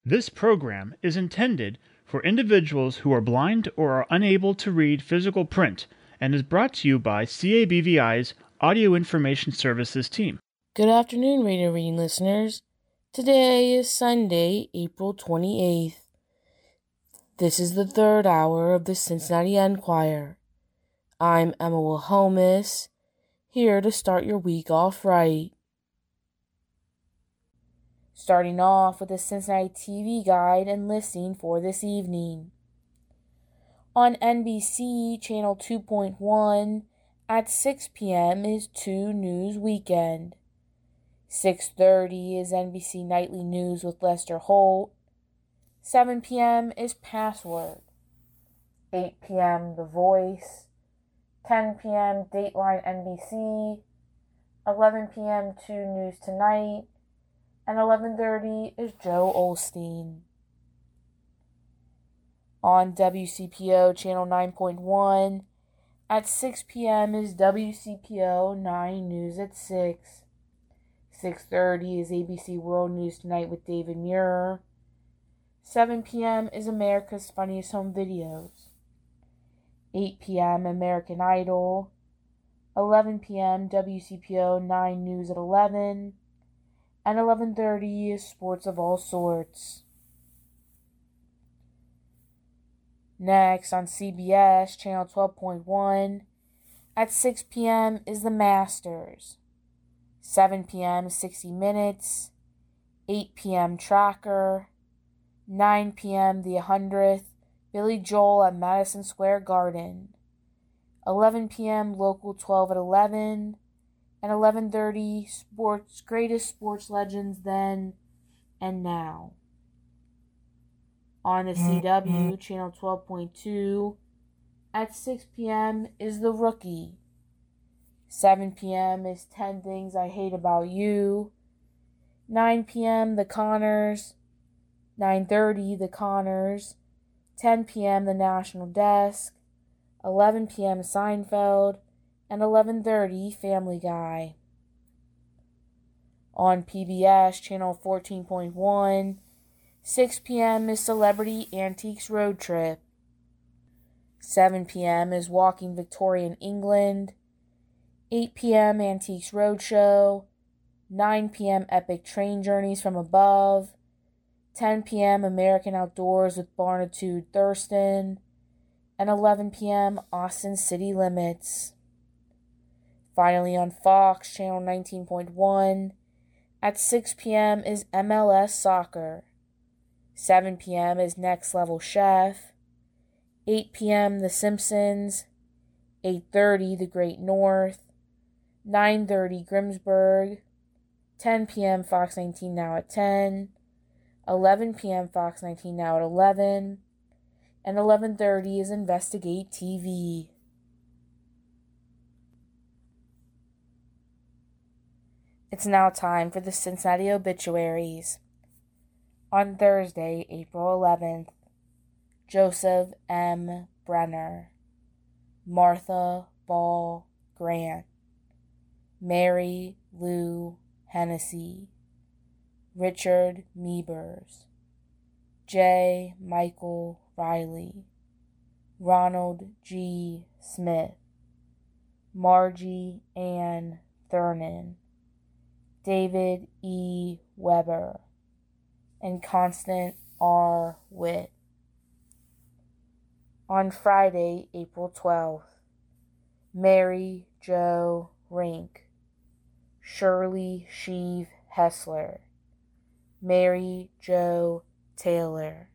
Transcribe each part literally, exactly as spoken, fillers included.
This program is intended for individuals who are blind or are unable to read physical print and is brought to you by C A B V I's Audio Information Services team. Good afternoon, Radio Reading listeners. Today is Sunday, April twenty-eighth. This is the third hour of the Cincinnati Enquirer. I'm Emma Wilhelmus, here to start your week off right. Starting off with the Cincinnati T V guide and listing for this evening. On N B C, Channel two point one, at six p.m. is two News Weekend. six thirty is N B C Nightly News with Lester Holt. seven p.m. is Password. eight p.m. The Voice. ten p.m. Dateline N B C. eleven p.m. two News Tonight. And eleven thirty is Joe Osteen. On W C P O Channel nine point one, at six p.m. is W C P O nine News at six. six thirty is A B C World News Tonight with David Muir. seven p.m. is America's Funniest Home Videos. eight p.m. American Idol. eleven p.m. W C P O nine News at eleven. And eleven thirty is Sports of All Sorts. Next, on C B S, Channel twelve point one, at six p.m. is The Masters. seven p.m. sixty minutes. eight p.m. Tracker. nine p.m. The hundredth, Billy Joel at Madison Square Garden. eleven p.m. Local twelve at eleven. And eleven thirty, sports, greatest sports legends then and now. On the C W, Channel twelve point two, at six p.m. is The Rookie. seven p.m. is ten Things I Hate About You. nine p.m. The Conners. nine thirty, The Conners. ten p.m. The National Desk. eleven p.m. Seinfeld. And eleven thirty, Family Guy. On P B S, Channel fourteen point one, six p.m. is Celebrity Antiques Road Trip. seven p.m. is Walking Victorian England. eight p.m. Antiques Roadshow. nine p.m. Epic Train Journeys from Above. ten p.m. American Outdoors with Barnitude Thurston. And eleven p.m. Austin City Limits. Finally, on Fox, Channel nineteen point one, at six p.m. is M L S Soccer. seven p.m. is Next Level Chef. eight p.m. The Simpsons. eight thirty, The Great North. nine thirty, Grimsburg. ten p.m. Fox nineteen Now at ten. eleven p.m. Fox nineteen Now at eleven. And eleven thirty is Investigate T V. It's now time for the Cincinnati obituaries. On Thursday, April eleventh, Joseph M. Brenner, Martha Ball Grant, Mary Lou Hennessy, Richard Meebers, J. Michael Riley, Ronald G. Smith, Margie Ann Thurman, David E. Weber, and Constant R. Witt. On Friday, April twelfth, Mary Jo Rink, Shirley Sheave Hessler, Mary Jo Taylor,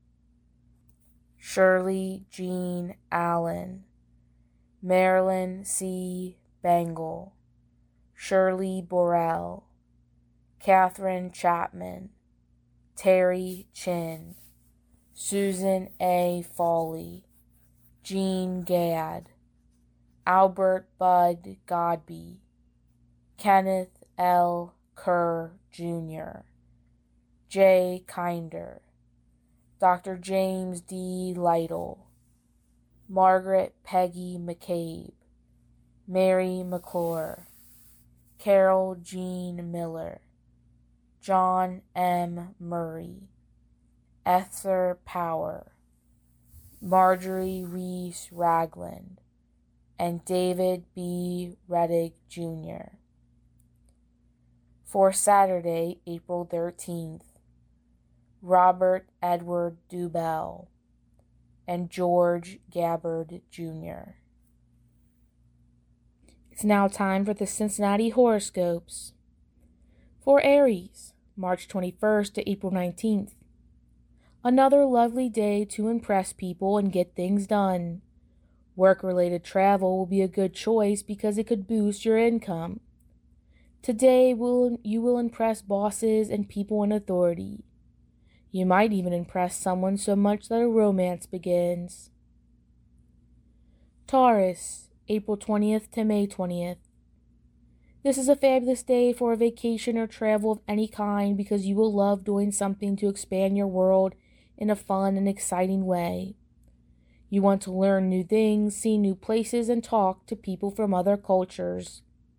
Shirley Jean Allen, Marilyn C. Bangle, Shirley Borrell, Catherine Chapman, Terry Chin, Susan A. Foley, Jean Gadd, Albert Bud Godby, Kenneth L. Kerr Junior, Jay Kinder, Doctor James D. Lytle, Margaret Peggy McCabe, Mary McClure, Carol Jean Miller, John M. Murray, Esther Power, Marjorie Reese Ragland, and David B. Reddick Junior For Saturday, April thirteenth, Robert Edward Dubell and George Gabbard Junior It's now time for the Cincinnati horoscopes. For Aries, March twenty-first to April nineteenth. Another lovely day to impress people and get things done. Work-related travel will be a good choice because it could boost your income. Today will you will impress bosses and people in authority. You might even impress someone so much that a romance begins. Taurus, April twentieth to May twentieth. This is a fabulous day for a vacation or travel of any kind because you will love doing something to expand your world in a fun and exciting way. You want to learn new things, see new places, and talk to people from other cultures.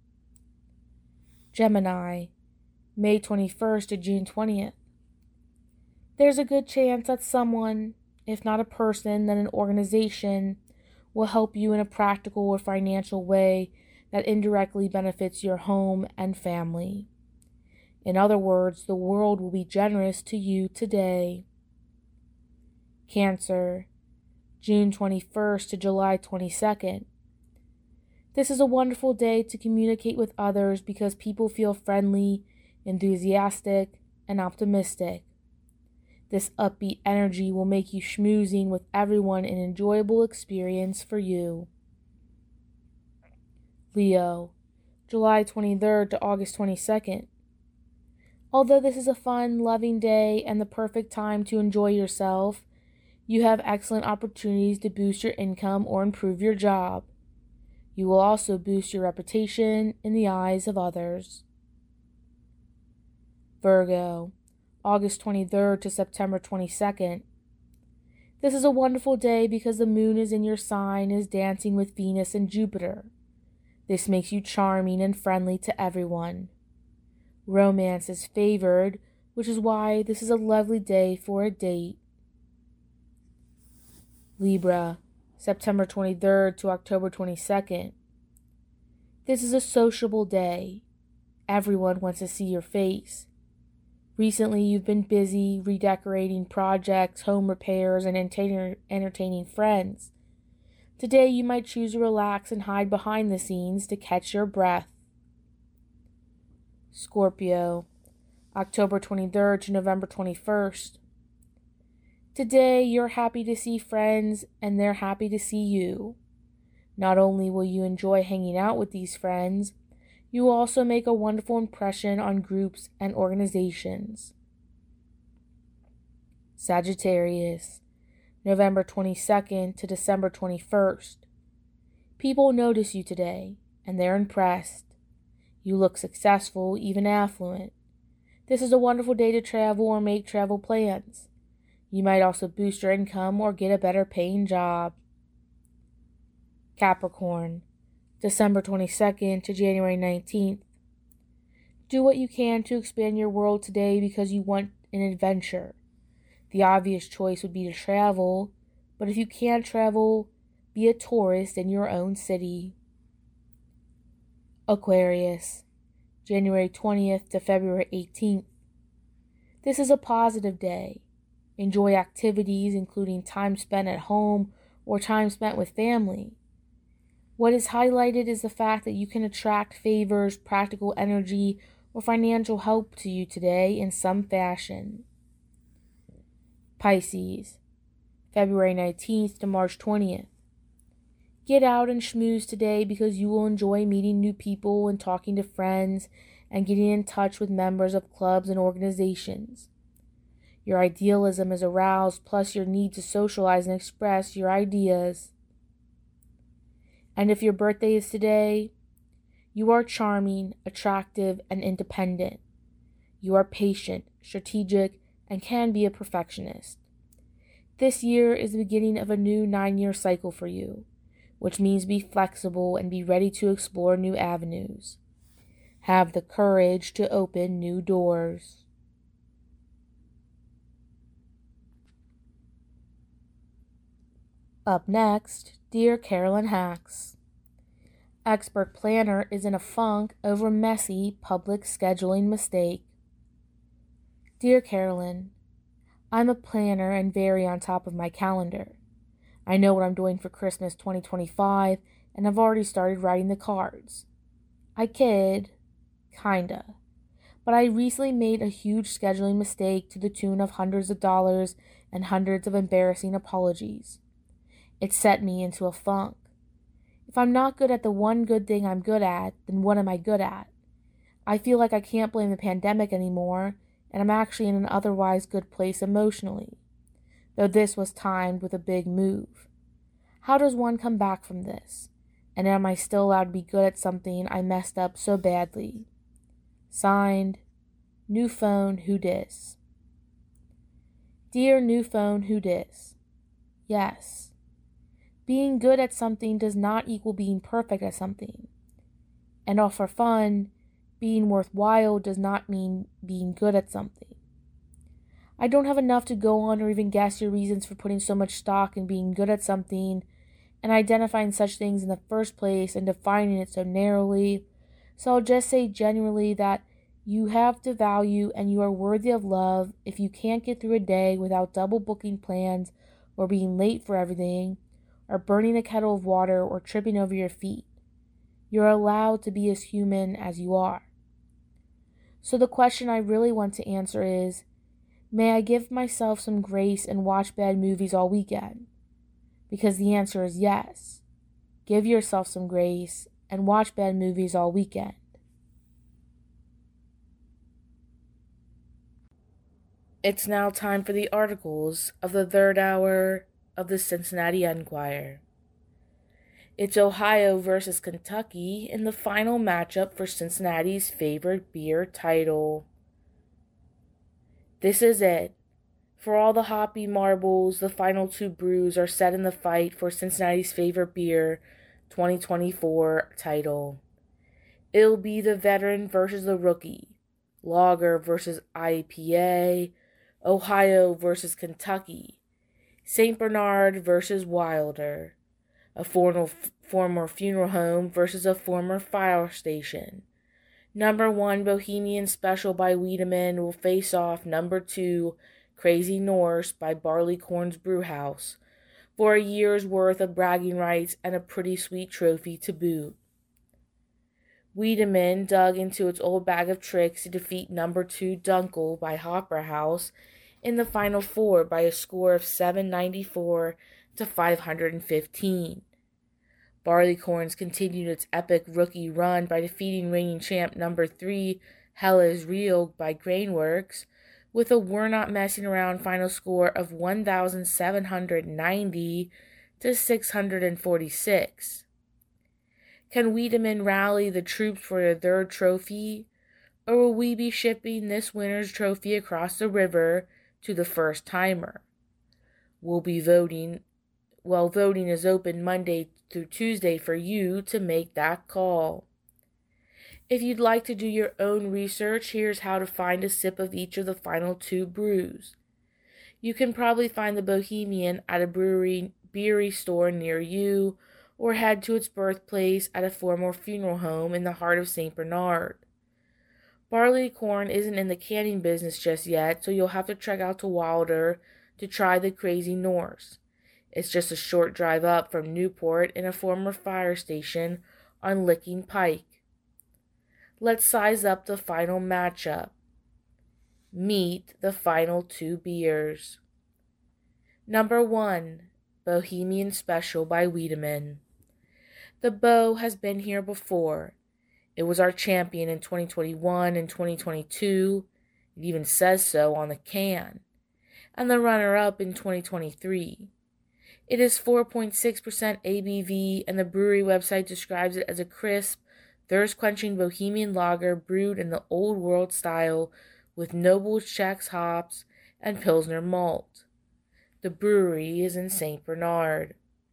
Gemini, May twenty-first to June twentieth. There's a good chance that someone, if not a person, then an organization, will help you in a practical or financial way that indirectly benefits your home and family. In other words, the world will be generous to you today. Cancer, June twenty-first to July twenty-second. This is a wonderful day to communicate with others because people feel friendly, enthusiastic, and optimistic. This upbeat energy will make you schmoozing with everyone an enjoyable experience for you. Leo, July twenty-third to August twenty-second. Although this is a fun, loving day and the perfect time to enjoy yourself, you have excellent opportunities to boost your income or improve your job. You will also boost your reputation in the eyes of others. Virgo, August twenty-third to September twenty-second. This is a wonderful day because the moon is in your sign and is dancing with Venus and Jupiter. This makes you charming and friendly to everyone. Romance is favored, which is why this is a lovely day for a date. Libra, September twenty-third to October twenty-second. This is a sociable day. Everyone wants to see your face. Recently, you've been busy redecorating projects, home repairs, and entertain- entertaining friends. Today, you might choose to relax and hide behind the scenes to catch your breath. Scorpio, October twenty-third to November twenty-first. Today, you're happy to see friends, and they're happy to see you. Not only will you enjoy hanging out with these friends, you will also make a wonderful impression on groups and organizations. Sagittarius, November twenty-second to December twenty-first. People notice you today, and they're impressed. You look successful, even affluent. This is a wonderful day to travel or make travel plans. You might also boost your income or get a better paying job. Capricorn, December twenty-second to January nineteenth. Do what you can to expand your world today because you want an adventure. The obvious choice would be to travel, but if you can't travel, be a tourist in your own city. Aquarius, January twentieth to February eighteenth. This is a positive day. Enjoy activities including time spent at home or time spent with family. What is highlighted is the fact that you can attract favors, practical energy, or financial help to you today in some fashion. Pisces, February nineteenth to March twentieth. Get out and schmooze today because you will enjoy meeting new people and talking to friends and getting in touch with members of clubs and organizations. Your idealism is aroused, plus your need to socialize and express your ideas. And if your birthday is today, you are charming, attractive, and independent. You are patient, strategic, and can be a perfectionist. This year is the beginning of a new nine-year cycle for you, which means be flexible and be ready to explore new avenues. Have the courage to open new doors. Up next, Dear Carolyn Hacks. Expert planner is in a funk over messy public scheduling mistake. Dear Carolyn, I'm a planner and very on top of my calendar. I know what I'm doing for Christmas twenty twenty-five, and I've already started writing the cards. I kid, kinda. But I recently made a huge scheduling mistake to the tune of hundreds of dollars and hundreds of embarrassing apologies. It set me into a funk. If I'm not good at the one good thing I'm good at, then what am I good at? I feel like I can't blame the pandemic anymore, and I'm actually in an otherwise good place emotionally, though this was timed with a big move. How does one come back from this? And am I still allowed to be good at something I messed up so badly? Signed, New Phone Who Dis. Dear New Phone Who Dis. Yes. Being good at something does not equal being perfect at something. And all for fun, being worthwhile does not mean being good at something. I don't have enough to go on or even guess your reasons for putting so much stock in being good at something and identifying such things in the first place and defining it so narrowly, so I'll just say genuinely that you have the value and you are worthy of love if you can't get through a day without double booking plans or being late for everything or burning a kettle of water or tripping over your feet. You're allowed to be as human as you are. So the question I really want to answer is, may I give myself some grace and watch bad movies all weekend? Because the answer is yes. Give yourself some grace and watch bad movies all weekend. It's now time for the articles of the third hour of the Cincinnati Enquirer. It's Ohio versus Kentucky in the final matchup for Cincinnati's favorite beer title. This is it. For all the hoppy marbles, the final two brews are set in the fight for Cincinnati's favorite beer twenty twenty-four title. It'll be the veteran versus the rookie, lager versus I P A, Ohio versus Kentucky, Saint Bernard versus Wilder, a former, former funeral home versus a former fire station. Number one Bohemian Special by Wiedemann will face off number two Crazy Norse by Barleycorn's Brewhouse for a year's worth of bragging rights and a pretty sweet trophy to boot. Wiedemann dug into its old bag of tricks to defeat number two Dunkel by Hopper House in the Final Four by a score of seven ninety-four to five fifteen. Barleycorns continued its epic rookie run by defeating reigning champ number three Hell Is Real by Grainworks with a We're Not Messing Around final score of one thousand seven hundred ninety to six hundred forty-six. Can Wiedemann rally the troops for their third trophy, or will we be shipping this winner's trophy across the river to the first timer? We'll be voting, well, voting is open Monday through Tuesday for you to make that call. If you'd like to do your own research, here's how to find a sip of each of the final two brews. You can probably find the Bohemian at a brewery beery store near you, or head to its birthplace at a former funeral home in the heart of Saint Bernard. Barleycorn isn't in the canning business just yet, so you'll have to trek out to Wilder to try the Crazy Norse. It's just a short drive up from Newport in a former fire station on Licking Pike. Let's size up the final matchup. Meet the final two beers. Number one, Bohemian Special by Wiedemann. The Bo has been here before. It was our champion in twenty twenty-one and twenty twenty-two. It even says so on the can. And the runner-up in twenty twenty-three. It is four point six percent A B V, and the brewery website describes it as a crisp, thirst-quenching Bohemian lager brewed in the old world style with noble Czech hops and Pilsner malt. The brewery is in Saint Bernard.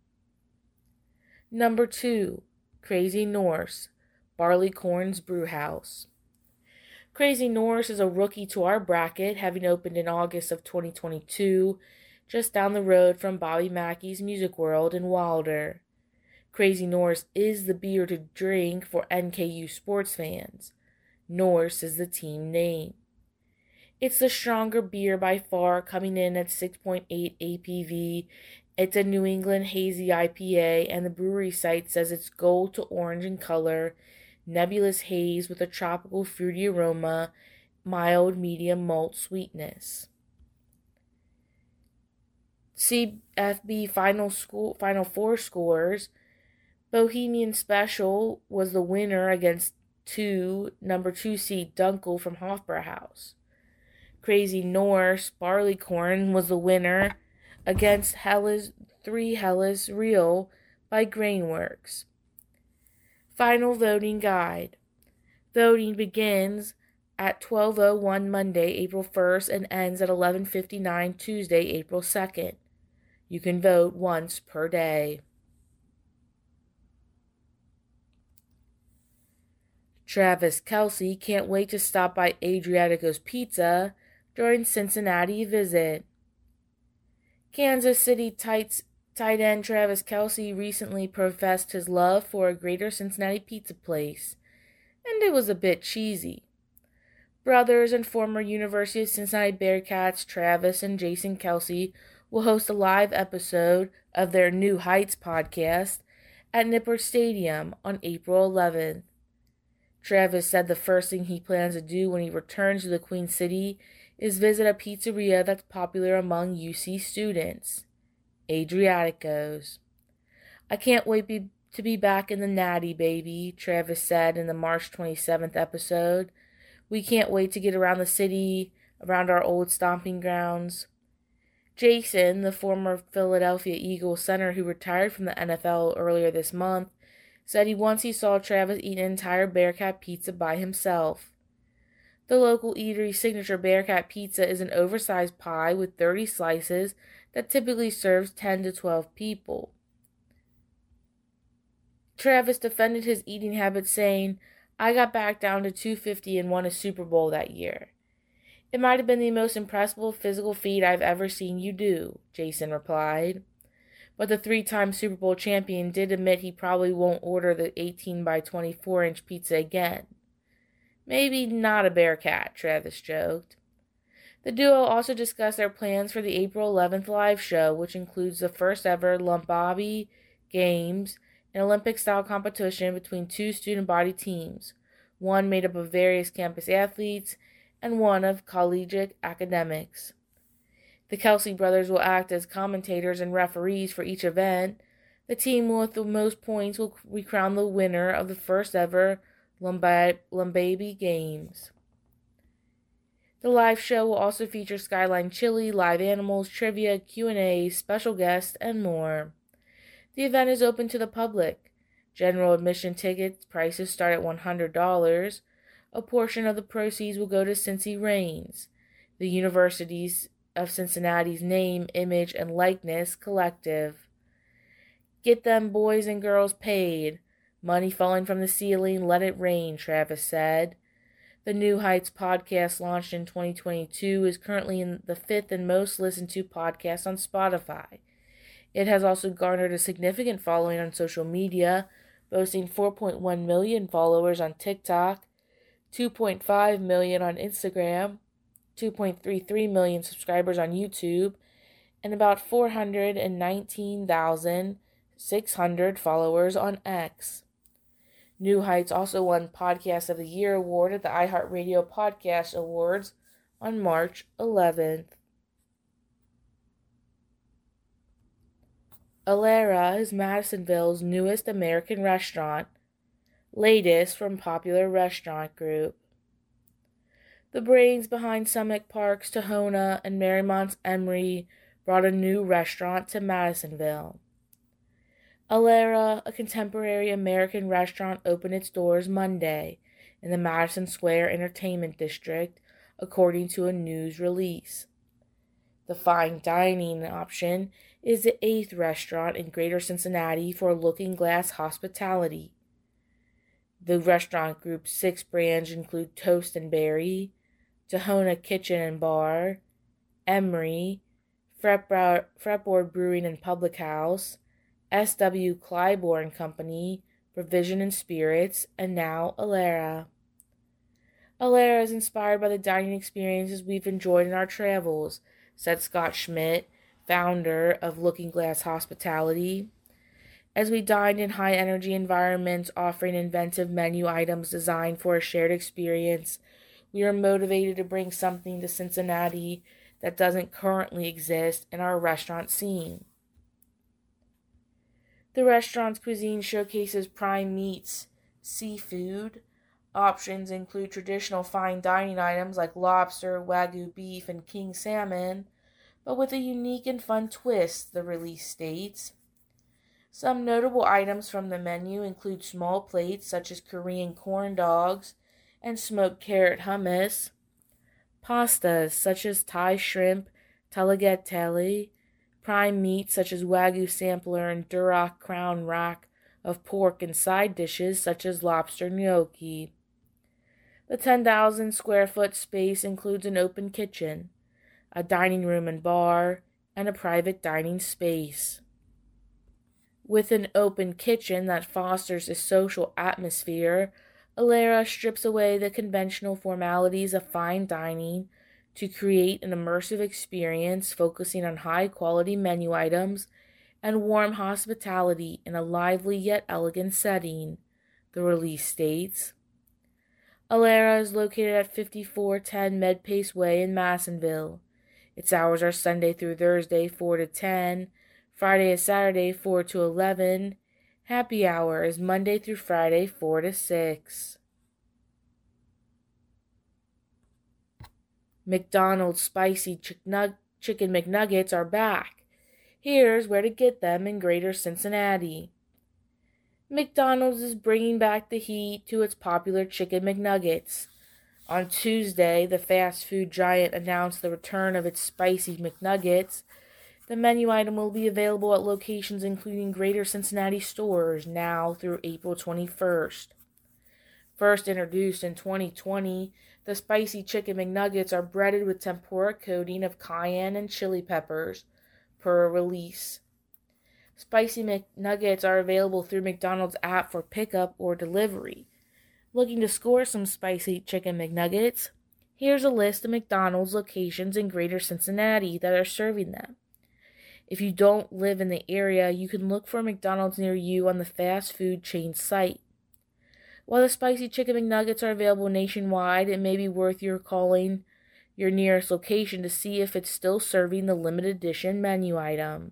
Number two, Crazy Norse, Barleycorn's Brewhouse. Crazy Norse is a rookie to our bracket, having opened in August of twenty twenty-two, just down the road from Bobby Mackey's Music World in Wilder. Crazy Norse is the beer to drink for N K U sports fans. Norse is the team name. It's the stronger beer by far, coming in at six point eight A P V. It's a New England hazy I P A, and the brewery site says it's gold to orange in color, nebulous haze with a tropical fruity aroma, mild medium malt sweetness. C F B Final School Final Four scores. Bohemian Special was the winner against two number two seed Dunkel from Hofbrauhaus. Crazy Norse Barleycorn was the winner against Helles three Helles Real by Grainworks. Final voting guide. Voting begins at twelve oh one Monday, April first, and ends at eleven fifty-nine Tuesday, April second. You can vote once per day. Travis Kelce can't wait to stop by Adriatico's Pizza during Cincinnati visit. Kansas City tight, tight end Travis Kelce recently professed his love for a Greater Cincinnati pizza place, and it was a bit cheesy. Brothers and former University of Cincinnati Bearcats Travis and Jason Kelce will host a live episode of their New Heights podcast at Nippert Stadium on April eleventh. Travis said the first thing he plans to do when he returns to the Queen City is visit a pizzeria that's popular among U C students, Adriatico's. I can't wait be, to be back in the Natty, baby, Travis said in the March twenty-seventh episode. We can't wait to get around the city, around our old stomping grounds. Jason, the former Philadelphia Eagles center who retired from the N F L earlier this month, said he once he saw Travis eat an entire Bearcat pizza by himself. The local eatery's signature Bearcat pizza is an oversized pie with thirty slices that typically serves ten to twelve people. Travis defended his eating habits, saying, I got back down to two fifty and won a Super Bowl that year. It might have been the most impressive physical feat I've ever seen you do, Jason replied. But the three-time Super Bowl champion did admit he probably won't order the eighteen by twenty-four inch pizza again. Maybe not a Bearcat, Travis joked. The duo also discussed their plans for the April eleventh live show, which includes the first ever Lumbobby Games, an Olympic-style competition between two student-body teams, one made up of various campus athletes and one of collegiate academics. The Kelce brothers will act as commentators and referees for each event. The team with the most points will be crowned the winner of the first ever Lumbobby Games. The live show will also feature Skyline Chili, live animals, trivia, Q and A, special guests, and more. The event is open to the public. General admission ticket prices start at one hundred dollars. A portion of the proceeds will go to Cincy Reigns, the University's of Cincinnati's name, image, and likeness collective. Get them boys and girls paid. Money falling from the ceiling, let it rain, Travis said. The New Heights podcast, launched in twenty twenty-two, is currently in the fifth and most listened to podcast on Spotify. It has also garnered a significant following on social media, boasting four point one million followers on TikTok, two point five million on Instagram, two point three three million subscribers on YouTube, and about four hundred nineteen thousand six hundred followers on X. New Heights also won Podcast of the Year award at the iHeartRadio Podcast Awards on March eleventh. Alera is Madisonville's newest American restaurant, latest from Popular Restaurant Group. The brains behind Summit Park's Tahona and Mariemont's Emery brought a new restaurant to Madisonville. Alera, a contemporary American restaurant, opened its doors Monday in the Madison Square Entertainment District, according to a news release. The fine dining option is the eighth restaurant in Greater Cincinnati for Looking Glass Hospitality. The restaurant group's six brands include Toast and Berry, Tahona Kitchen and Bar, Emery, Fretboard, Fretboard Brewing and Public House, S W Clybourne Company, Provision and Spirits, and now Alera. Alera is inspired by the dining experiences we've enjoyed in our travels, said Scott Schmidt, founder of Looking Glass Hospitality. As we dined in high-energy environments offering inventive menu items designed for a shared experience, we are motivated to bring something to Cincinnati that doesn't currently exist in our restaurant scene. The restaurant's cuisine showcases prime meats, seafood. Options include traditional fine dining items like lobster, wagyu beef, and king salmon, but with a unique and fun twist, the release states. Some notable items from the menu include small plates such as Korean corn dogs and smoked carrot hummus, pastas such as Thai shrimp, tagliatelle, prime meats such as wagyu sampler and Duroc crown rack of pork, and side dishes such as lobster gnocchi. The ten thousand square foot space includes an open kitchen, a dining room and bar, and a private dining space. With an open kitchen that fosters a social atmosphere, Alera strips away the conventional formalities of fine dining to create an immersive experience focusing on high-quality menu items and warm hospitality in a lively yet elegant setting, the release states. Alera is located at fifty-four ten Medpace Way in Massenville. Its hours are Sunday through Thursday, four to ten, Friday and Saturday, four to eleven. Happy hour is Monday through Friday, four to six. McDonald's Spicy Chicken McNuggets are back. Here's where to get them in Greater Cincinnati. McDonald's is bringing back the heat to its popular Chicken McNuggets. On Tuesday, the fast food giant announced the return of its Spicy McNuggets. The menu item will be available at locations including Greater Cincinnati stores now through April twenty-first. First introduced in twenty twenty, the Spicy Chicken McNuggets are breaded with tempura coating of cayenne and chili peppers, per release. Spicy McNuggets are available through McDonald's app for pickup or delivery. Looking to score some Spicy Chicken McNuggets? Here's a list of McDonald's locations in Greater Cincinnati that are serving them. If you don't live in the area, you can look for a McDonald's near you on the fast food chain site. While the Spicy Chicken McNuggets are available nationwide, it may be worth your calling your nearest location to see if it's still serving the limited edition menu item.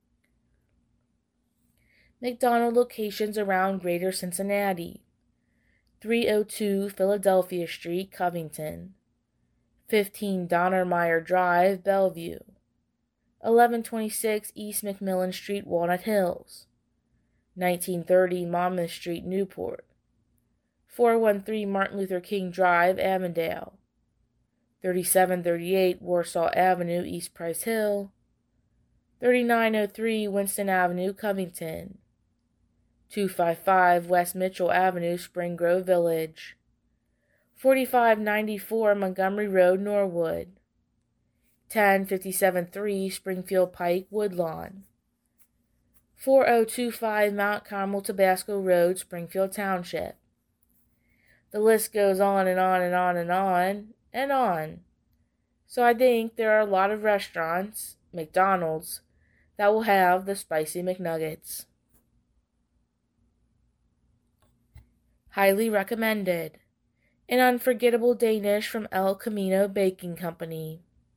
McDonald's locations around Greater Cincinnati: three oh two Philadelphia Street, Covington; fifteen Donnermeyer Drive, Bellevue; eleven twenty-six East McMillan Street, Walnut Hills; nineteen thirty Monmouth Street, Newport; four one three Martin Luther King Drive, Avondale; thirty-seven thirty-eight Warsaw Avenue, East Price Hill; thirty-nine oh three Winston Avenue, Covington; two fifty-five West Mitchell Avenue, Spring Grove Village; forty-five ninety-four Montgomery Road, Norwood; ten fifty-seven three Springfield Pike, Woodlawn; forty twenty-five Mount Carmel Tabasco Road, Springfield Township. The list goes on and on and on and on and on. So I think there are a lot of restaurants, McDonald's, that will have the Spicy McNuggets. Highly recommended. An unforgettable Danish from El Camino Baking Company.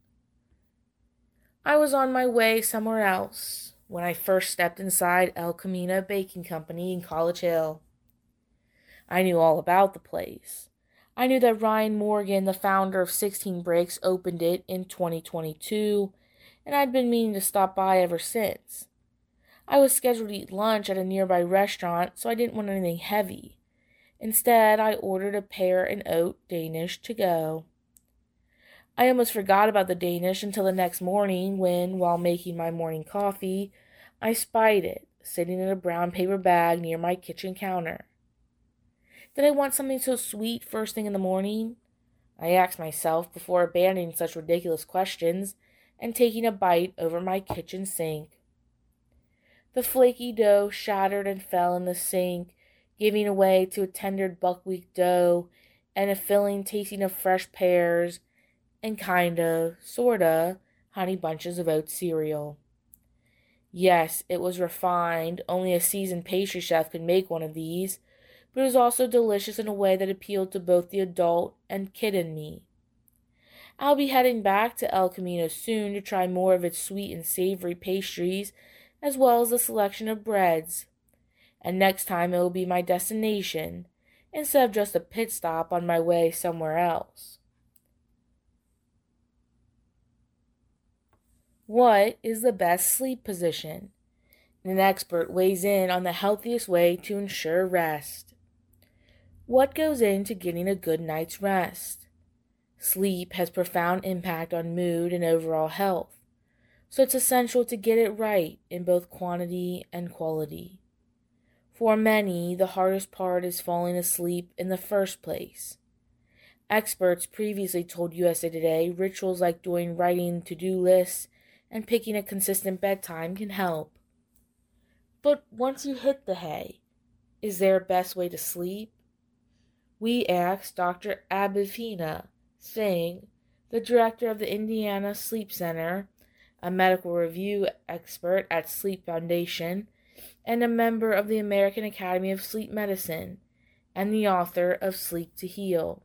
I was on my way somewhere else when I first stepped inside El Camino Baking Company in College Hill. I knew all about the place. I knew that Ryan Morgan, the founder of sixteen Breaks, opened it in twenty twenty-two, and I'd been meaning to stop by ever since. I was scheduled to eat lunch at a nearby restaurant, so I didn't want anything heavy. Instead, I ordered a pear and oat Danish to go. I almost forgot about the Danish until the next morning when, while making my morning coffee, I spied it, sitting in a brown paper bag near my kitchen counter. Did I want something so sweet first thing in the morning? I asked myself before abandoning such ridiculous questions, and taking a bite over my kitchen sink. The flaky dough shattered and fell in the sink, giving way to a tender buckwheat dough and a filling tasting of fresh pears and kinda, sorta, honey bunches of oat cereal. Yes, it was refined. Only a seasoned pastry chef could make one of these, but it was also delicious in a way that appealed to both the adult and kid in me. I'll be heading back to El Camino soon to try more of its sweet and savory pastries, as well as a selection of breads. And next time it will be my destination, instead of just a pit stop on my way somewhere else. What is the best sleep position? An expert weighs in on the healthiest way to ensure rest. What goes into getting a good night's rest? Sleep has profound impact on mood and overall health, so it's essential to get it right in both quantity and quality. For many, the hardest part is falling asleep in the first place. Experts previously told U S A Today rituals like doing writing to-do lists and picking a consistent bedtime can help. But once you hit the hay, is there a best way to sleep? We asked Doctor Abhivina Singh, the director of the Indiana Sleep Center, a medical review expert at Sleep Foundation, and a member of the American Academy of Sleep Medicine, and the author of Sleep to Heal.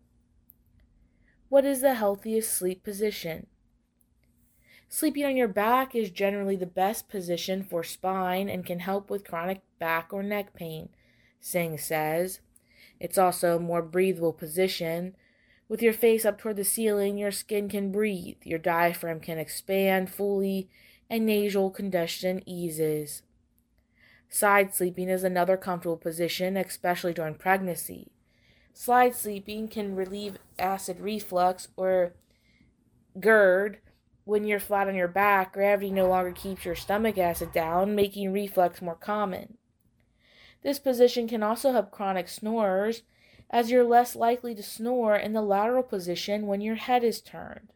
What is the healthiest sleep position? Sleeping on your back is generally the best position for spine and can help with chronic back or neck pain, Singh says. It's also a more breathable position. With your face up toward the ceiling, your skin can breathe, your diaphragm can expand fully, and nasal congestion eases. Side sleeping is another comfortable position, especially during pregnancy. Side sleeping can relieve acid reflux or GERD. When you're flat on your back, gravity no longer keeps your stomach acid down, making reflux more common. This position can also help chronic snorers, as you're less likely to snore in the lateral position when your head is turned.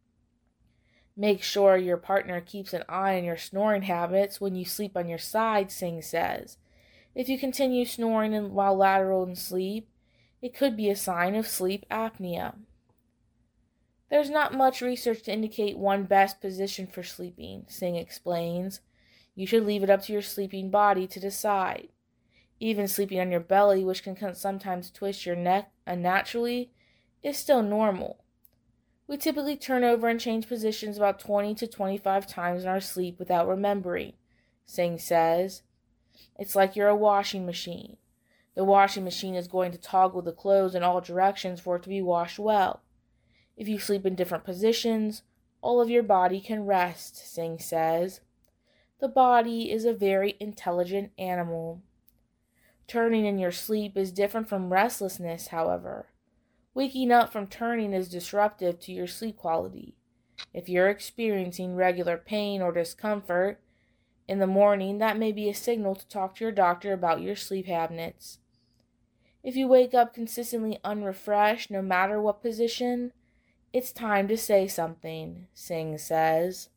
Make sure your partner keeps an eye on your snoring habits when you sleep on your side, Singh says. If you continue snoring while lateral in sleep, it could be a sign of sleep apnea. There's not much research to indicate one best position for sleeping, Singh explains. You should leave it up to your sleeping body to decide. Even sleeping on your belly, which can sometimes twist your neck unnaturally, is still normal. We typically turn over and change positions about twenty to twenty-five times in our sleep without remembering, Singh says. It's like you're a washing machine. The washing machine is going to toggle the clothes in all directions for it to be washed well. If you sleep in different positions, all of your body can rest, Singh says. The body is a very intelligent animal. Turning in your sleep is different from restlessness, however. Waking up from turning is disruptive to your sleep quality. If you're experiencing regular pain or discomfort in the morning, that may be a signal to talk to your doctor about your sleep habits. If you wake up consistently unrefreshed, no matter what position, it's time to say something, Singh says.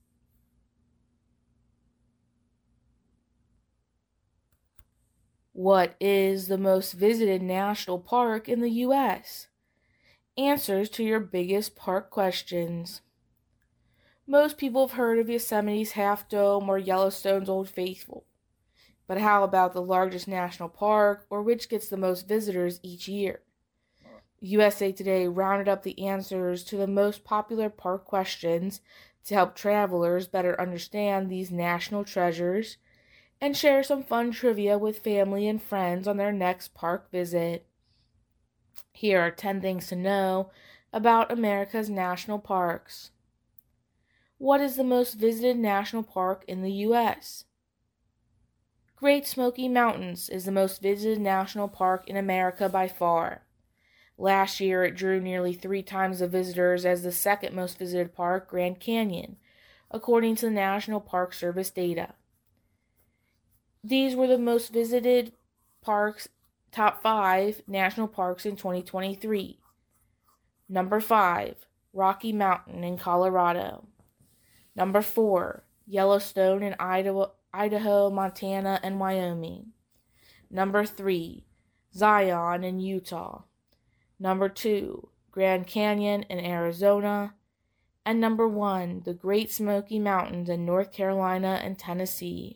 What is the most visited national park in the U S? Answers to your biggest park questions. Most people have heard of Yosemite's Half Dome or Yellowstone's Old Faithful. But how about the largest national park, or which gets the most visitors each year? U S A Today rounded up the answers to the most popular park questions to help travelers better understand these national treasures and share some fun trivia with family and friends on their next park visit. Here are ten things to know about America's national parks. What is the most visited national park in the U S? Great Smoky Mountains is the most visited national park in America by far. Last year, it drew nearly three times the visitors as the second most visited park, Grand Canyon, according to the National Park Service data. These were the most visited parks, top five national parks in twenty twenty-three. Number five, Rocky Mountain in Colorado. Number four, Yellowstone in Idaho, Idaho, Montana, and Wyoming. Number three, Zion in Utah. Number two, Grand Canyon in Arizona. And number one, the Great Smoky Mountains in North Carolina and Tennessee.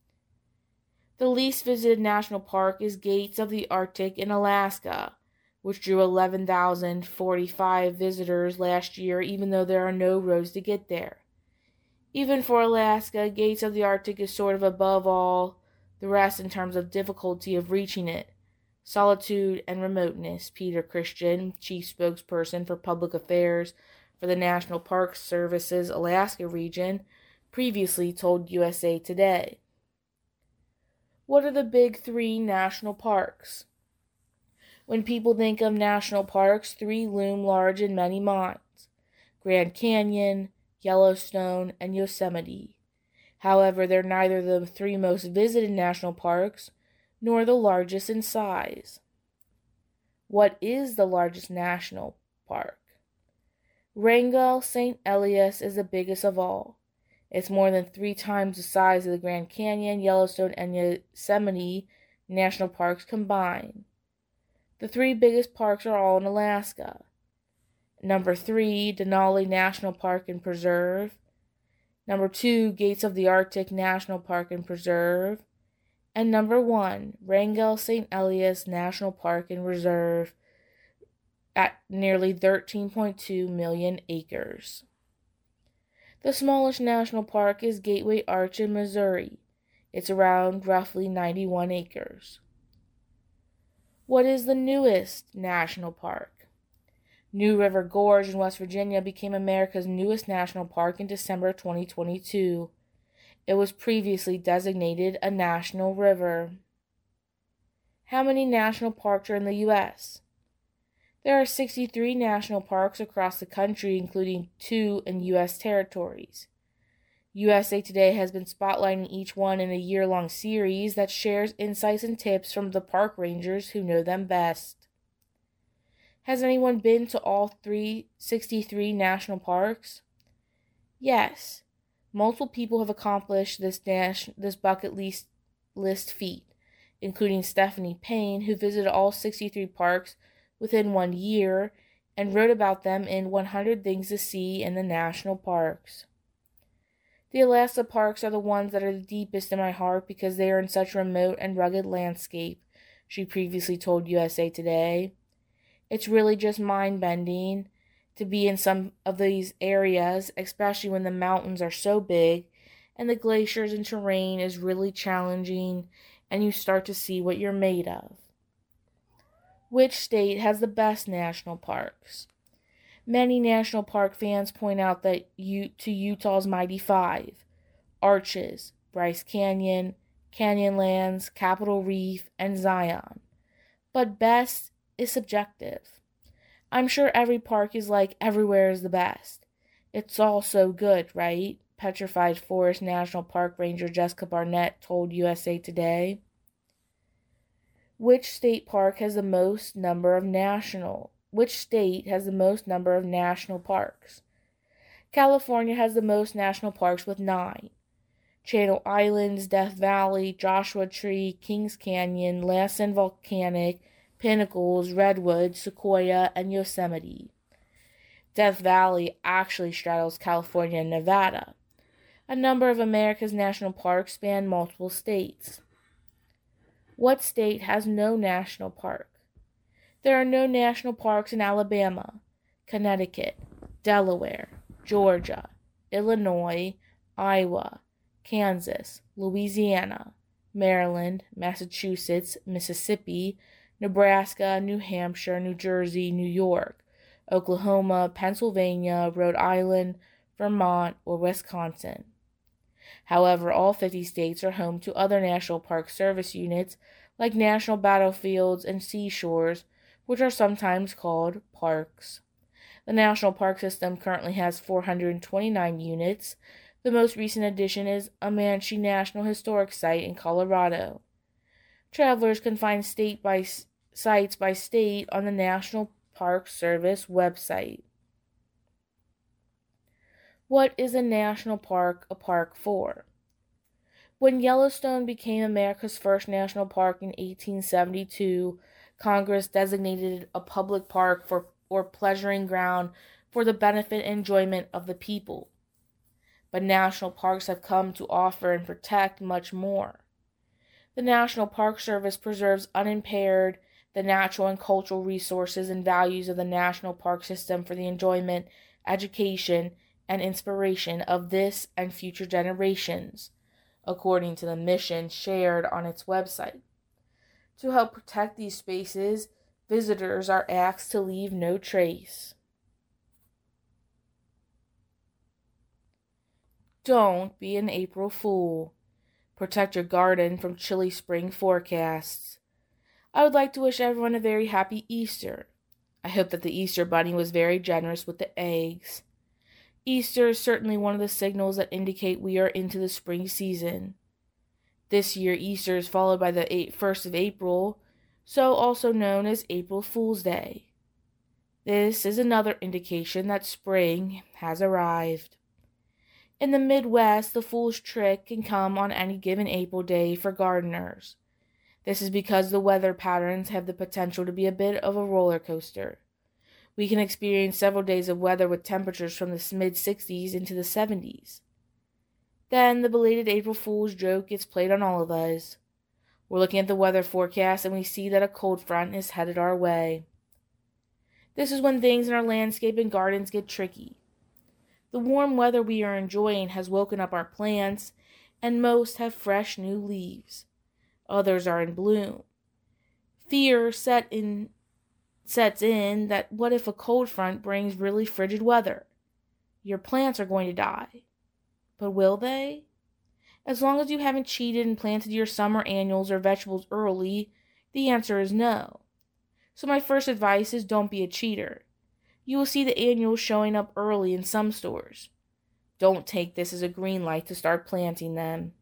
The least visited national park is Gates of the Arctic in Alaska, which drew eleven thousand forty-five visitors last year, even though there are no roads to get there. Even for Alaska, Gates of the Arctic is sort of above all the rest in terms of difficulty of reaching it. Solitude and remoteness, Peter Christian, chief spokesperson for public affairs for the National Park Service's Alaska region, previously told U S A Today. What are the big three national parks? When people think of national parks, three loom large in many minds: Grand Canyon, Yellowstone, and Yosemite. However, they're neither the three most visited national parks nor the largest in size. What is the largest national park? Wrangell Saint Elias is the biggest of all. It's more than three times the size of the Grand Canyon, Yellowstone, and Yosemite national parks combined. The three biggest parks are all in Alaska. Number three, Denali National Park and Preserve. Number two, Gates of the Arctic National Park and Preserve. And number one, Wrangell Saint Elias National Park and Reserve at nearly thirteen point two million acres. The smallest national park is Gateway Arch in Missouri. It's around roughly ninety-one acres. What is the newest national park? New River Gorge in West Virginia became America's newest national park in December twenty twenty-two. It was previously designated a national river. How many national parks are in the U S? There are sixty-three national parks across the country, including two in U S territories. U S A Today has been spotlighting each one in a year-long series that shares insights and tips from the park rangers who know them best. Has anyone been to all three sixty-three national parks? Yes. Multiple people have accomplished this dash, this bucket list, list feat, including Stephanie Payne, who visited all sixty-three parks within one year and wrote about them in one hundred Things to See in the National Parks. The Alaska parks are the ones that are the deepest in my heart because they are in such a remote and rugged landscape, she previously told U S A Today. It's really just mind-bending to be in some of these areas, especially when the mountains are so big and the glaciers and terrain is really challenging and you start to see what you're made of. Which state has the best national parks? Many national park fans point out that U- to Utah's Mighty Five: Arches, Bryce Canyon, Canyonlands, Capitol Reef, and Zion. But best is subjective. I'm sure every park is like everywhere is the best. It's all so good, right? Petrified Forest National Park Ranger Jessica Barnett told U S A Today. Which state park has the most number of national? Which state has the most number of national parks? California has the most national parks with nine. Channel Islands, Death Valley, Joshua Tree, Kings Canyon, Lassen Volcanic, Pinnacles, Redwood, Sequoia, and Yosemite. Death Valley actually straddles California and Nevada. A number of America's national parks span multiple states. What state has no national park? There are no national parks in Alabama, Connecticut, Delaware, Georgia, Illinois, Iowa, Kansas, Louisiana, Maryland, Massachusetts, Mississippi, Nebraska, New Hampshire, New Jersey, New York, Oklahoma, Pennsylvania, Rhode Island, Vermont, or Wisconsin. However, all fifty states are home to other National Park Service units like national battlefields and seashores, which are sometimes called parks. The National Park System currently has four hundred twenty-nine units. The most recent addition is Amanche National Historic Site in Colorado. Travelers can find state by sites by state on the National Park Service website. What is a national park a park for? When Yellowstone became America's first national park in eighteen seventy-two, Congress designated it a public park for or pleasuring ground for the benefit and enjoyment of the people. But national parks have come to offer and protect much more. The National Park Service preserves unimpaired the natural and cultural resources and values of the national park system for the enjoyment, education, and inspiration of this and future generations, according to the mission shared on its website. To help protect these spaces, visitors are asked to leave no trace. Don't be an April Fool. Protect your garden from chilly spring forecasts. I would like to wish everyone a very happy Easter. I hope that the Easter Bunny was very generous with the eggs. Easter is certainly one of the signals that indicate we are into the spring season. This year, Easter is followed by the first of April, so also known as April Fool's Day. This is another indication that spring has arrived. In the Midwest, the fool's trick can come on any given April day for gardeners. This is because the weather patterns have the potential to be a bit of a roller coaster. We can experience several days of weather with temperatures from the mid-sixties into the seventies. Then the belated April Fool's joke gets played on all of us. We're looking at the weather forecast and we see that a cold front is headed our way. This is when things in our landscape and gardens get tricky. The warm weather we are enjoying has woken up our plants, and most have fresh new leaves. Others are in bloom. Fear set in, sets in that what if a cold front brings really frigid weather? Your plants are going to die. But will they? As long as you haven't cheated and planted your summer annuals or vegetables early, the answer is no. So my first advice is don't be a cheater. You will see the annuals showing up early in some stores. Don't take this as a green light to start planting them.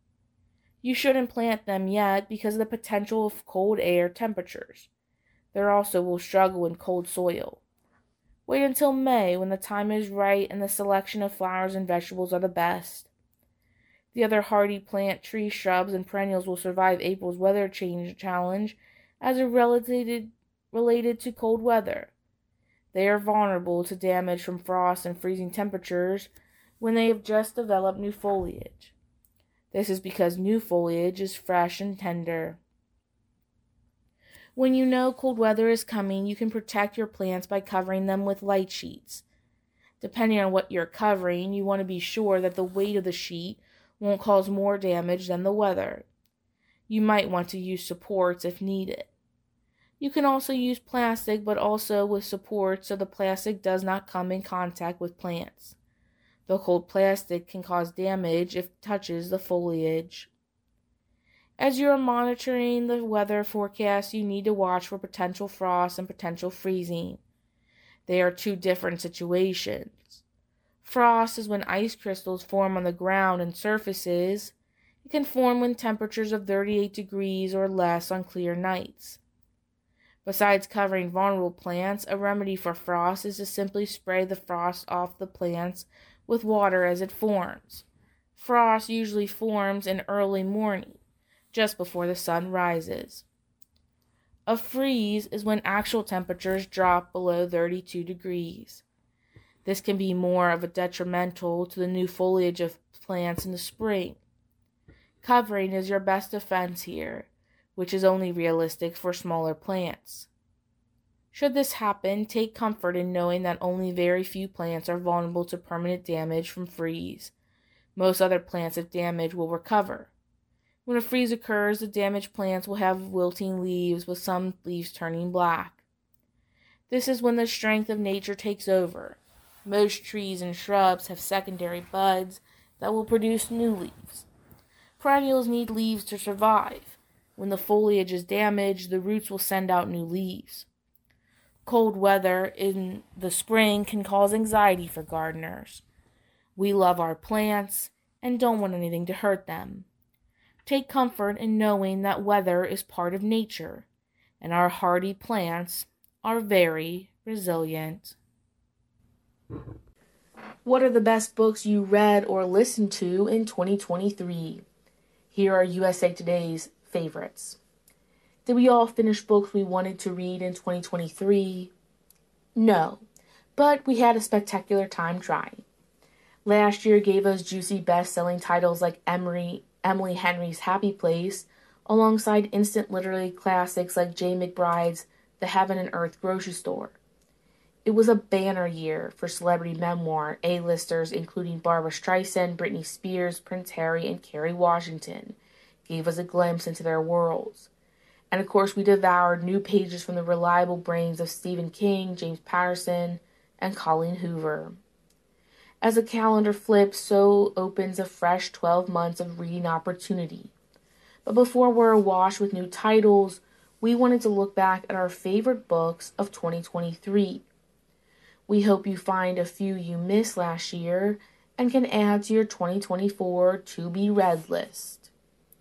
You shouldn't plant them yet because of the potential of cold air temperatures. They also will struggle in cold soil. Wait until May when the time is right and the selection of flowers and vegetables are the best. The other hardy plant, trees, shrubs, and perennials will survive April's weather change challenge as are related, related to cold weather. They are vulnerable to damage from frost and freezing temperatures when they have just developed new foliage. This is because new foliage is fresh and tender. When you know cold weather is coming, you can protect your plants by covering them with light sheets. Depending on what you're covering, you want to be sure that the weight of the sheet won't cause more damage than the weather. You might want to use supports if needed. You can also use plastic, but also with support so the plastic does not come in contact with plants. The cold plastic can cause damage if it touches the foliage. As you are monitoring the weather forecast, you need to watch for potential frost and potential freezing. They are two different situations. Frost is when ice crystals form on the ground and surfaces. It can form when temperatures of thirty-eight degrees or less on clear nights. Besides covering vulnerable plants, a remedy for frost is to simply spray the frost off the plants with water as it forms. Frost usually forms in early morning, just before the sun rises. A freeze is when actual temperatures drop below thirty-two degrees. This can be more of a detrimental to the new foliage of plants in the spring. Covering is your best defense here, which is only realistic for smaller plants. Should this happen, take comfort in knowing that only very few plants are vulnerable to permanent damage from freeze. Most other plants, if damaged, will recover. When a freeze occurs, the damaged plants will have wilting leaves, with some leaves turning black. This is when the strength of nature takes over. Most trees and shrubs have secondary buds that will produce new leaves. Perennials need leaves to survive. When the foliage is damaged, the roots will send out new leaves. Cold weather in the spring can cause anxiety for gardeners. We love our plants and don't want anything to hurt them. Take comfort in knowing that weather is part of nature, and our hardy plants are very resilient. What are the best books you read or listened to in twenty twenty-three? Here are U S A Today's favorites. Did we all finish books we wanted to read in twenty twenty-three? No, but we had a spectacular time trying. Last year gave us juicy best-selling titles like Emily, Emily Henry's Happy Place, alongside instant literary classics like J. McBride's The Heaven and Earth Grocery Store. It was a banner year for celebrity memoir A-listers including Barbra Streisand, Britney Spears, Prince Harry, and Kerry Washington gave us a glimpse into their worlds. And of course we devoured new pages from the reliable brains of Stephen King, James Patterson, and Colleen Hoover. As the calendar flips, so opens a fresh twelve months of reading opportunity. But before we're awash with new titles, we wanted to look back at our favorite books of twenty twenty-three. We hope you find a few you missed last year and can add to your twenty twenty-four to-be-read list.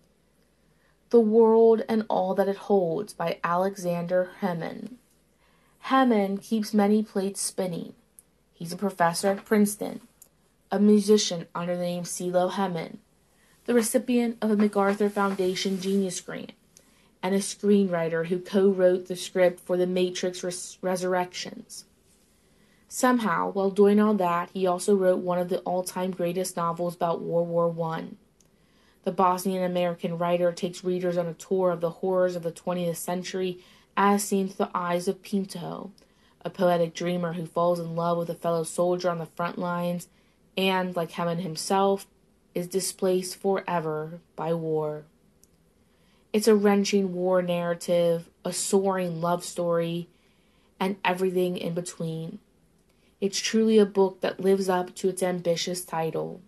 The World and All That It Holds by Alexander Hemon. Hemon keeps many plates spinning. He's a professor at Princeton, a musician under the name CeeLo Hemon, the recipient of a MacArthur Foundation Genius Grant, and a screenwriter who co-wrote the script for The Matrix Res- Resurrections. Somehow, while doing all that, he also wrote one of the all-time greatest novels about World War One. The Bosnian-American writer takes readers on a tour of the horrors of the twentieth century as seen through the eyes of Pinto, a poetic dreamer who falls in love with a fellow soldier on the front lines and, like Hemon himself, is displaced forever by war. It's a wrenching war narrative, a soaring love story, and everything in between. It's truly a book that lives up to its ambitious title.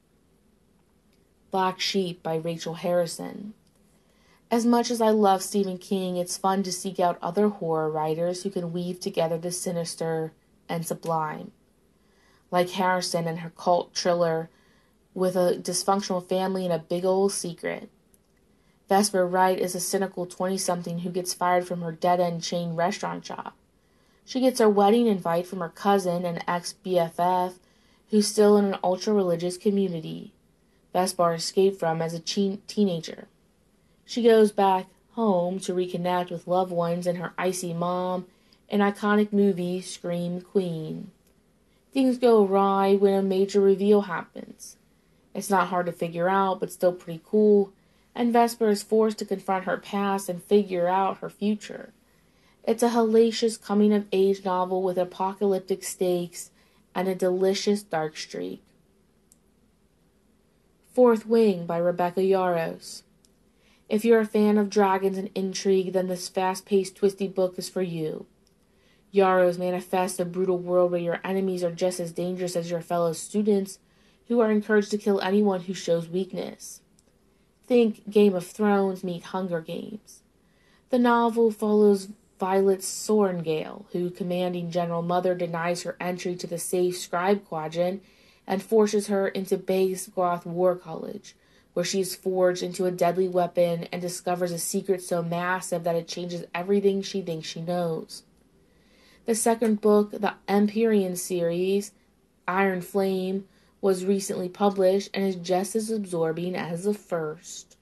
Black Sheep by Rachel Harrison. As much as I love Stephen King, it's fun to seek out other horror writers who can weave together the sinister and sublime. Like Harrison and her cult thriller with a dysfunctional family and a big old secret. Vesper Wright is a cynical twenty-something who gets fired from her dead-end chain restaurant job. She gets her wedding invite from her cousin and ex-B F F, who's still in an ultra-religious community Vesper escaped from as a teen- teenager. She goes back home to reconnect with loved ones and her icy mom, an iconic movie, Scream Queen. Things go awry when a major reveal happens. It's not hard to figure out, but still pretty cool, and Vesper is forced to confront her past and figure out her future. It's a hellacious coming-of-age novel with apocalyptic stakes and a delicious dark streak. Fourth Wing by Rebecca Yarros. If you're a fan of dragons and intrigue, then this fast-paced, twisty book is for you. Yarros manifests a brutal world where your enemies are just as dangerous as your fellow students, who are encouraged to kill anyone who shows weakness. Think Game of Thrones meet Hunger Games. The novel follows Violet Sorrengail, who commanding General Mother denies her entry to the safe Scribe Quadrant and forces her into Bagoth War College, where she is forged into a deadly weapon and discovers a secret so massive that it changes everything she thinks she knows. The second book, the Empyrean series, Iron Flame, was recently published and is just as absorbing as the first.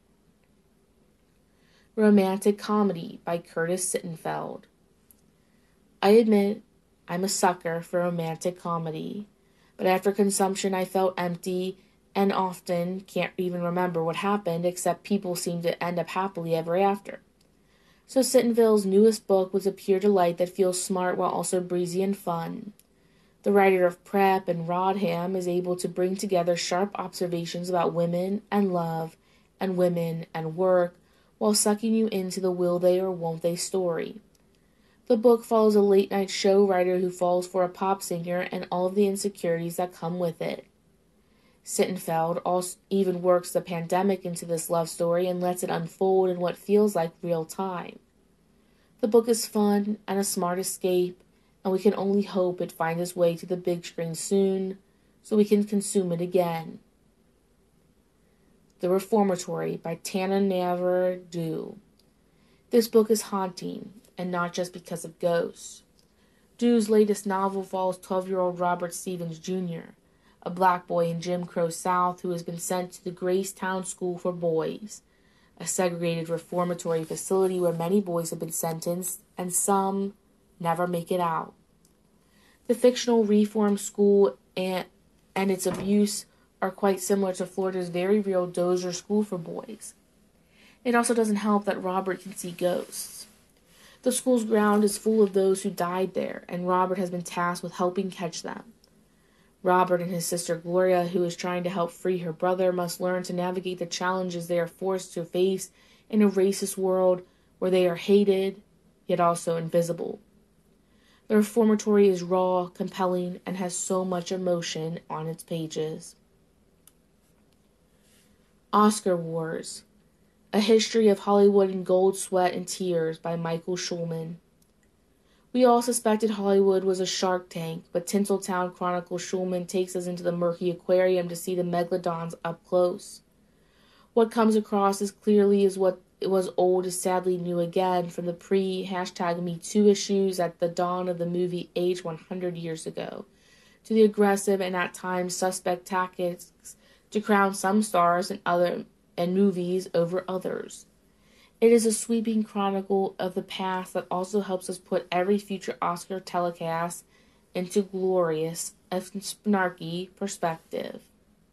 Romantic Comedy by Curtis Sittenfeld. I admit I'm a sucker for romantic comedy, but after consumption I felt empty and often can't even remember what happened except people seem to end up happily ever after. So Sittenfeld's newest book was a pure delight that feels smart while also breezy and fun. The writer of Prep and Rodham is able to bring together sharp observations about women and love and women and work while sucking you into the will they or won't they story. The book follows a late-night show writer who falls for a pop singer and all of the insecurities that come with it. Sittenfeld also even works the pandemic into this love story and lets it unfold in what feels like real time. The book is fun and a smart escape, and we can only hope it finds its way to the big screen soon, so we can consume it again. The Reformatory by Tana Navar-Dew. This book is haunting, and not just because of ghosts. Dew's latest novel follows twelve-year-old Robert Stevens Junior, a black boy in Jim Crow South who has been sent to the Gracetown School for Boys, a segregated reformatory facility where many boys have been sentenced and some never make it out. The fictional reform school and, and its abuse are quite similar to Florida's very real Dozier School for Boys. It also doesn't help that Robert can see ghosts. The school's ground is full of those who died there, and Robert has been tasked with helping catch them. Robert and his sister Gloria, who is trying to help free her brother, must learn to navigate the challenges they are forced to face in a racist world where they are hated, yet also invisible. The reformatory is raw, compelling, and has so much emotion on its pages. Oscar Wars: A History of Hollywood in Gold, Sweat, and Tears by Michael Schulman. We all suspected Hollywood was a shark tank, but Tinseltown Chronicles Schulman takes us into the murky aquarium to see the megalodons up close. What comes across as clearly as what was old is sadly new again, from the pre-hashtag Me Too issues at the dawn of the movie age one hundred years ago, to the aggressive and at times suspect tactics to crown some stars and other and movies over others. It is a sweeping chronicle of the past that also helps us put every future Oscar telecast into glorious and snarky perspective.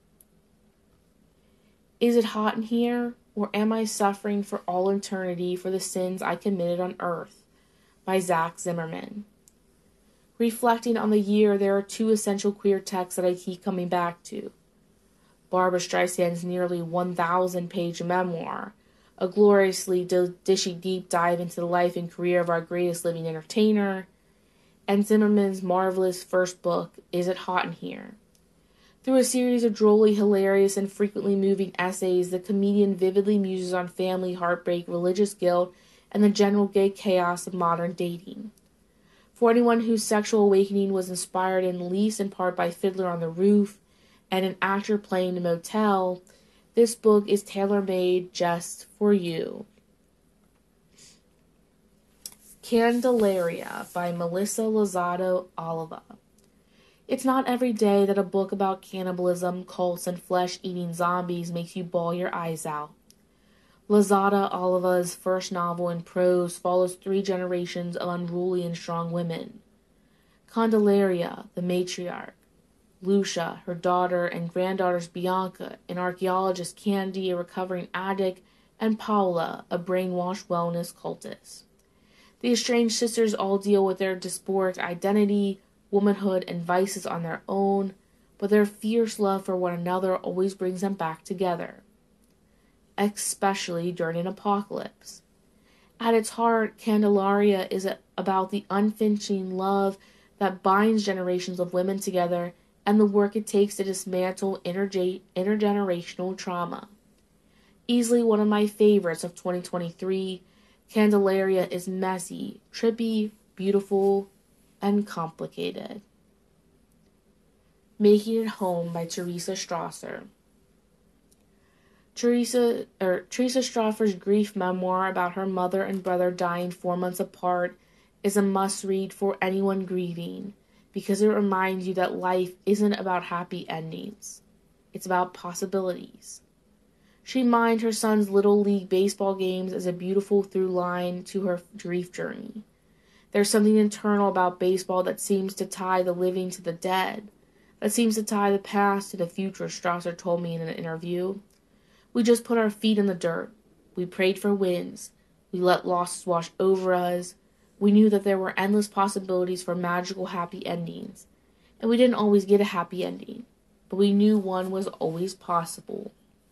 Is it hot in here, or am I suffering for all eternity for the sins I committed on earth? By Zach Zimmerman. Reflecting on the year, there are two essential queer texts that I keep coming back to. Barbra Streisand's nearly one thousand page memoir, a gloriously dishy deep dive into the life and career of our greatest living entertainer, and Zimmerman's marvelous first book, Is It Hot in Here? Through a series of drolly, hilarious, and frequently moving essays, the comedian vividly muses on family, heartbreak, religious guilt, and the general gay chaos of modern dating. For anyone whose sexual awakening was inspired in least in part by Fiddler on the Roof and An Actor Playing a Motel, this book is tailor-made just for you. Candelaria by Melissa Lozado Oliva. It's not every day that a book about cannibalism, cults, and flesh-eating zombies makes you bawl your eyes out. Lozada Oliva's first novel in prose follows three generations of unruly and strong women. Candelaria, the matriarch, Lucia, her daughter and granddaughters Bianca, an archaeologist Candy, a recovering addict, and Paula, a brainwashed wellness cultist. The estranged sisters all deal with their dysphoric identity, womanhood, and vices on their own, but their fierce love for one another always brings them back together, especially during an apocalypse. At its heart, Candelaria is about the unflinching love that binds generations of women together and the work it takes to dismantle interge- intergenerational trauma. Easily one of my favorites of twenty twenty-three, Candelaria is messy, trippy, beautiful, and complicated. Making It Home by Teresa Strasser. Teresa, er, Teresa Strasser's grief memoir about her mother and brother dying four months apart is a must-read for anyone grieving, because it reminds you that life isn't about happy endings. It's about possibilities. She mined her son's Little League baseball games as a beautiful through line to her grief journey. There's something internal about baseball that seems to tie the living to the dead, that seems to tie the past to the future, Strasser told me in an interview. We just put our feet in the dirt. We prayed for wins. We let losses wash over us. We knew that there were endless possibilities for magical happy endings. And we didn't always get a happy ending, but we knew one was always possible.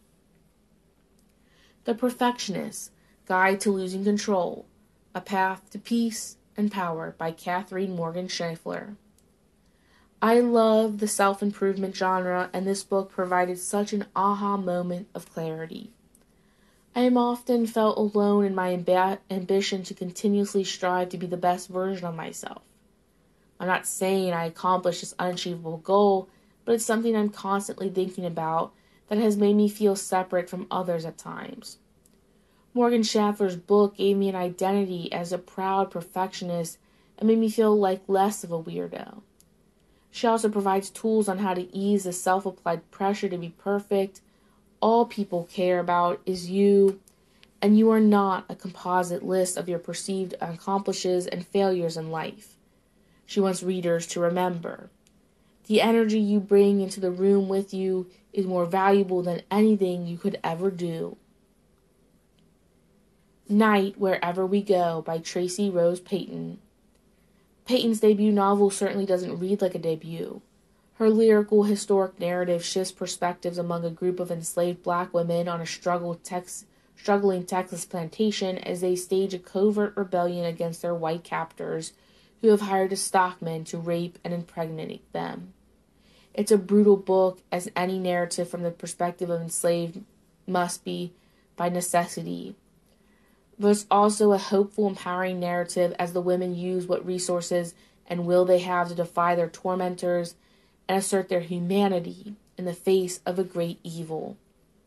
The Perfectionist, Guide to Losing Control, A Path to Peace and Power by Catherine Morgan Scheffler. I love the self-improvement genre, and this book provided such an aha moment of clarity. I am often felt alone in my amb- ambition to continuously strive to be the best version of myself. I'm not saying I accomplished this unachievable goal, but it's something I'm constantly thinking about that has made me feel separate from others at times. Morgan Scheffler's book gave me an identity as a proud perfectionist and made me feel like less of a weirdo. She also provides tools on how to ease the self-applied pressure to be perfect. All people care about is you, and you are not a composite list of your perceived accomplishments and failures in life. She wants readers to remember. The energy you bring into the room with you is more valuable than anything you could ever do. Night, Wherever We Go by Tracy Rose Payton. Payton's debut novel certainly doesn't read like a debut. Her lyrical, historic narrative shifts perspectives among a group of enslaved black women on a struggle tex- struggling Texas plantation as they stage a covert rebellion against their white captors who have hired a stockman to rape and impregnate them. It's a brutal book, as any narrative from the perspective of enslaved must be by necessity. But it's also a hopeful, empowering narrative as the women use what resources and will they have to defy their tormentors and assert their humanity in the face of a great evil.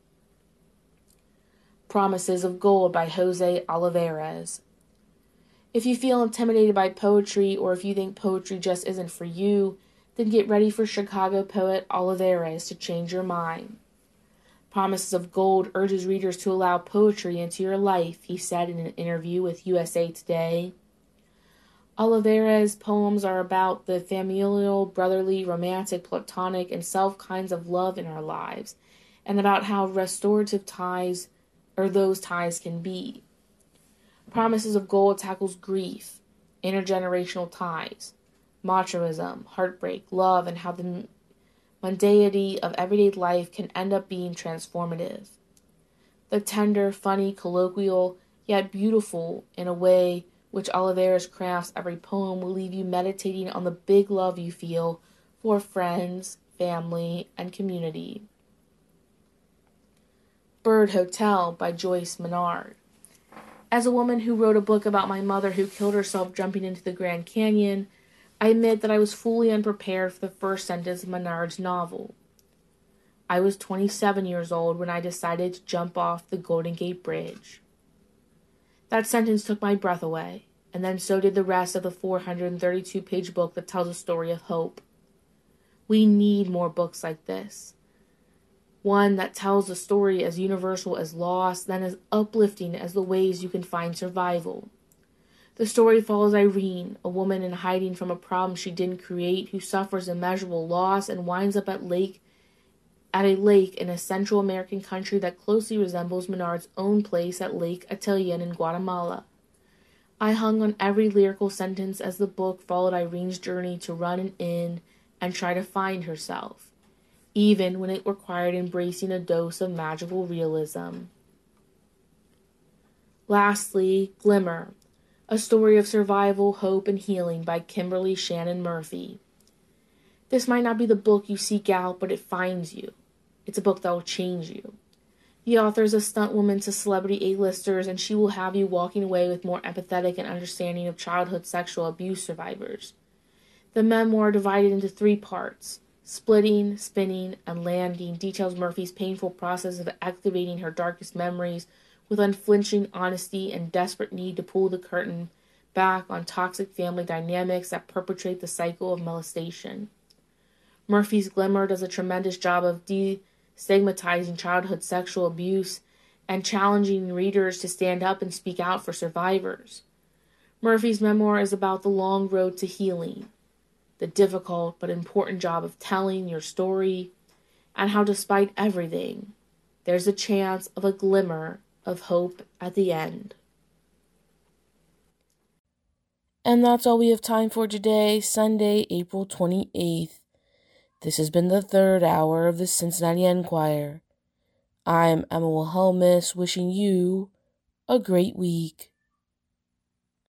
Promises of Gold by Jose Olivares. If you feel intimidated by poetry, or if you think poetry just isn't for you, then get ready for Chicago poet Olivares to change your mind. Promises of Gold urges readers to allow poetry into your life, he said in an interview with U S A Today. Olivares' poems are about the familial, brotherly, romantic, platonic, and self kinds of love in our lives, and about how restorative ties, or those ties, can be. Promises of Gold tackles grief, intergenerational ties, machoism, heartbreak, love, and how the mundanity of everyday life can end up being transformative. The tender, funny, colloquial, yet beautiful in a way which Olivares crafts every poem will leave you meditating on the big love you feel for friends, family, and community. Bird Hotel by Joyce Menard. As a woman who wrote a book about my mother who killed herself jumping into the Grand Canyon, I admit that I was fully unprepared for the first sentence of Menard's novel. I was twenty-seven years old when I decided to jump off the Golden Gate Bridge. That sentence took my breath away, and then so did the rest of the four hundred thirty-two page book that tells a story of hope. We need more books like this. One that tells a story as universal as loss, then as uplifting as the ways you can find survival. The story follows Irene, a woman in hiding from a problem she didn't create, who suffers immeasurable loss and winds up at lake at a lake in a Central American country that closely resembles Menard's own place at Lake Atitlan in Guatemala. I hung on every lyrical sentence as the book followed Irene's journey to run an inn and try to find herself, even when it required embracing a dose of magical realism. Lastly, Glimmer, a story of survival, hope, and healing by Kimberly Shannon Murphy. This might not be the book you seek out, but it finds you. It's a book that will change you. The author is a stunt woman to celebrity A-listers, and she will have you walking away with more empathetic and understanding of childhood sexual abuse survivors. The memoir, divided into three parts, Splitting, Spinning, and Landing, details Murphy's painful process of activating her darkest memories with unflinching honesty and desperate need to pull the curtain back on toxic family dynamics that perpetrate the cycle of molestation. Murphy's Glimmer does a tremendous job of destigmatizing childhood sexual abuse and challenging readers to stand up and speak out for survivors. Murphy's memoir is about the long road to healing, the difficult but important job of telling your story, and how despite everything, there's a chance of a glimmer of hope at the end. And that's all we have time for today, Sunday, April twenty-eighth. This has been the third hour of the Cincinnati Enquirer. I'm Emma Wilhelmus, wishing you a great week.